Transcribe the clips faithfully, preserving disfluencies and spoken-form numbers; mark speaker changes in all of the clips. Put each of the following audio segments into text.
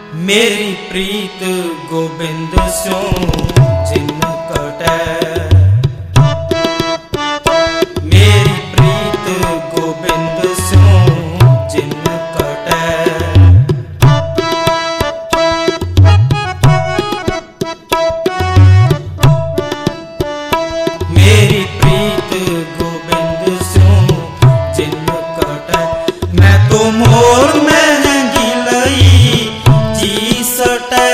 Speaker 1: मेरी प्रीत गोबिंद स्यों जिन कटै। मेरी प्रीत गोबिंद स्यों जिन कटै। मेरी प्रीत गोबिंद स्यों जिन कटै। मैं तो मोर महंगी लई जी सटै।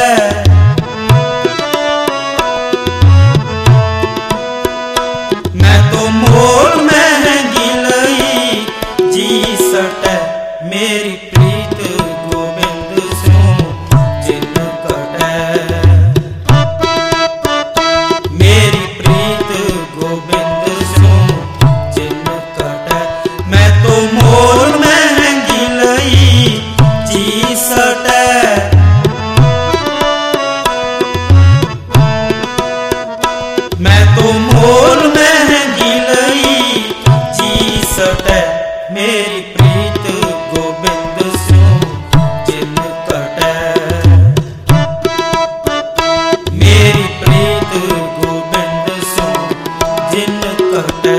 Speaker 1: मैं तो मोर महंगी लई जी सटै। मेरी प्रीत गोबिंद स्यों जिन कटै। मेरी प्रीत गोबिंद स्यों जिन कटै। मैं तो मोर महंगी लई जी सटै। मैं तो मोर महंगी लई जी सटै। मेरी प्रीत गोबिंद स्यों जिन कटै। मेरी प्रीत गोबिंद स्यों जिन कटै।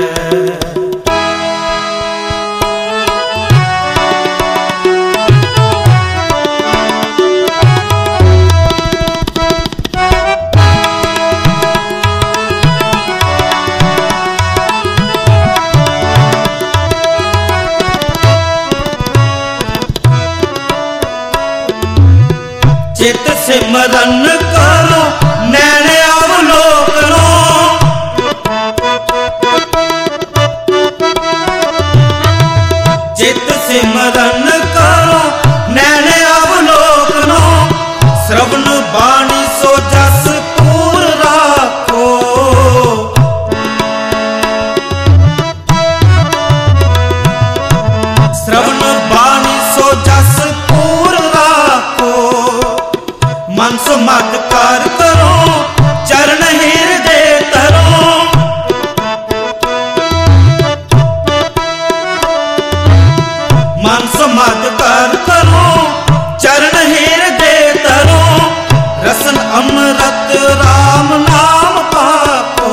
Speaker 1: चित सिमरन करो नैन अवलोकनो। चित सिमरन करो नैन अवलोकनो। श्रवण बाणी सो जस पूर राखो। श्रवण बाणी सो जस पूर राखो। मन समाधकार करो चरण हृदय धरो। मन समाधकार करो चरण हृदय धरो। रसन अमृत राम नाम पाको।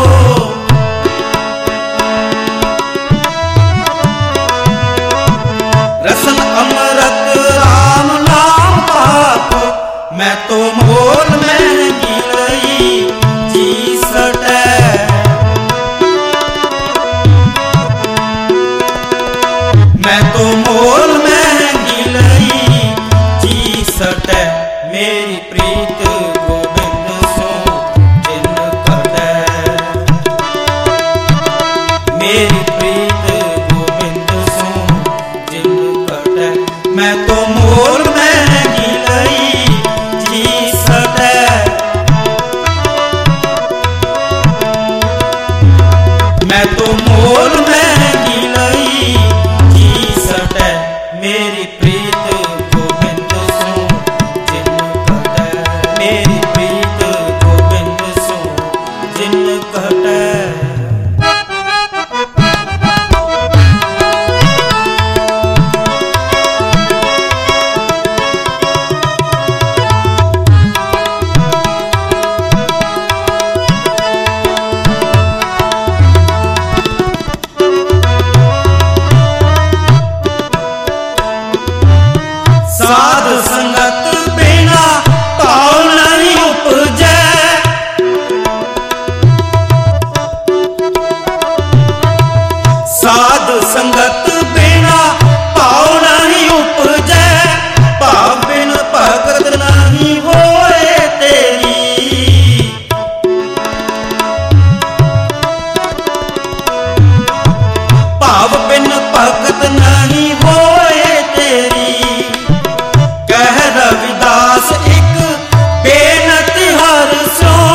Speaker 1: रसन अमृत राम नाम पाको। मैं तो मोल महंगी लई जी सटै। मैं तो मोल महंगी लई जी सटै। मेरी प्रीत गोबिंद स्यों जिन कटै। मेरी प्रीत गोबिंद स्यों जिन कटै। मैं तो मोल महंगी लई जी सटै। मैं तो मोल महंगी लई जी सटै। मेरी प्रीत गोबिंद स्यों जिन कटै। मेरी प्रीत गोबिंद स्यों जिन कटै। साध संगत बिना भाव नहीं उपजै। साध संगत बिना भाव नहीं उपजै। भाव बिन भगत नहीं होए तेरी। भाव बिन भगत नहीं होए तेरी। कह रविदास एक बेनती हर स्यों।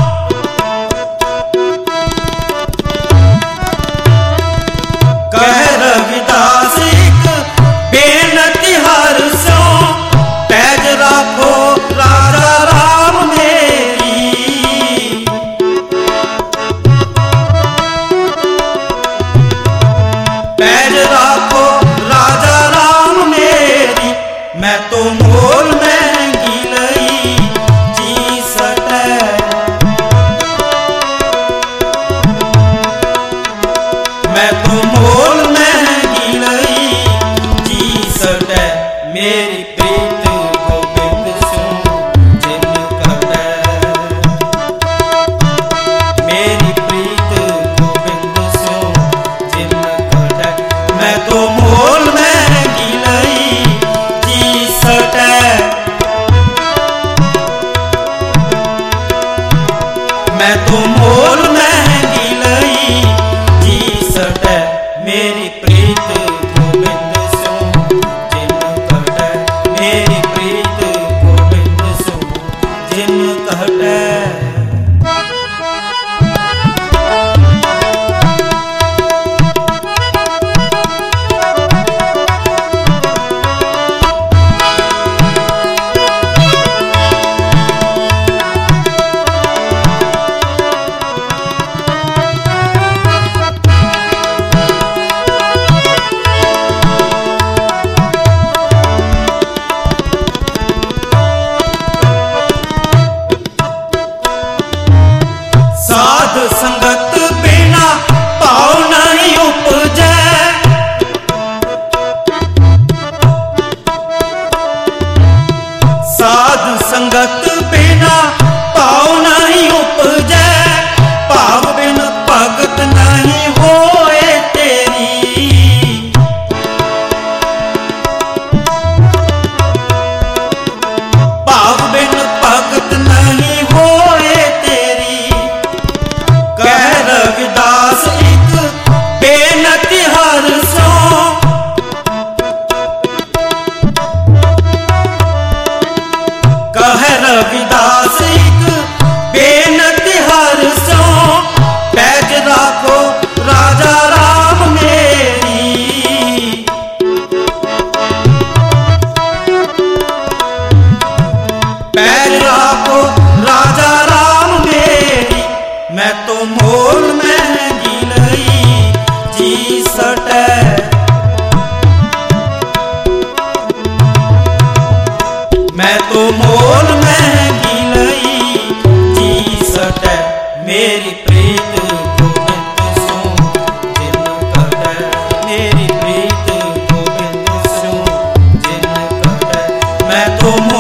Speaker 1: कह रविदास एक बेनती हर स्यों। पैज राखो राजा राम मेरी। पैज राखो राजा राम मेरी। मैं तो मोल महंगी मेरी प्रीत गोबिंद सो जिन कटै। मेरी प्रीत गोबिंद सो जिन कटै। मैं तो मोल महंगी लई जी सटै। मैं तो मोल महंगी लई जी सटै। मेरी प्रीत गोबिंद सो जिन कटै। मेरी प्रीत गोबिंद सो जिन कटै। साध संगत बिना पाव नहीं उपजै। साध संगत बिना पाव नहीं उपजै। पाव बिन भगत नहीं होए तेरी। पाव बिन भगत नहीं होए तेरी। कह रविदास एक बेनती हर सो। कह रविदास एक बेनती हर सो। पैज राखो राजा राम मेरी। पैज राखो राजा राम मेरी। मैं तो मोल महंगी लई जी सटै। मैं तो मोल महंगी लई जी सटै। मेरी प्रीत गोबिंद सो जिन कटै। मेरी प्रीत गोबिंद सो जिन कटै। मैं तो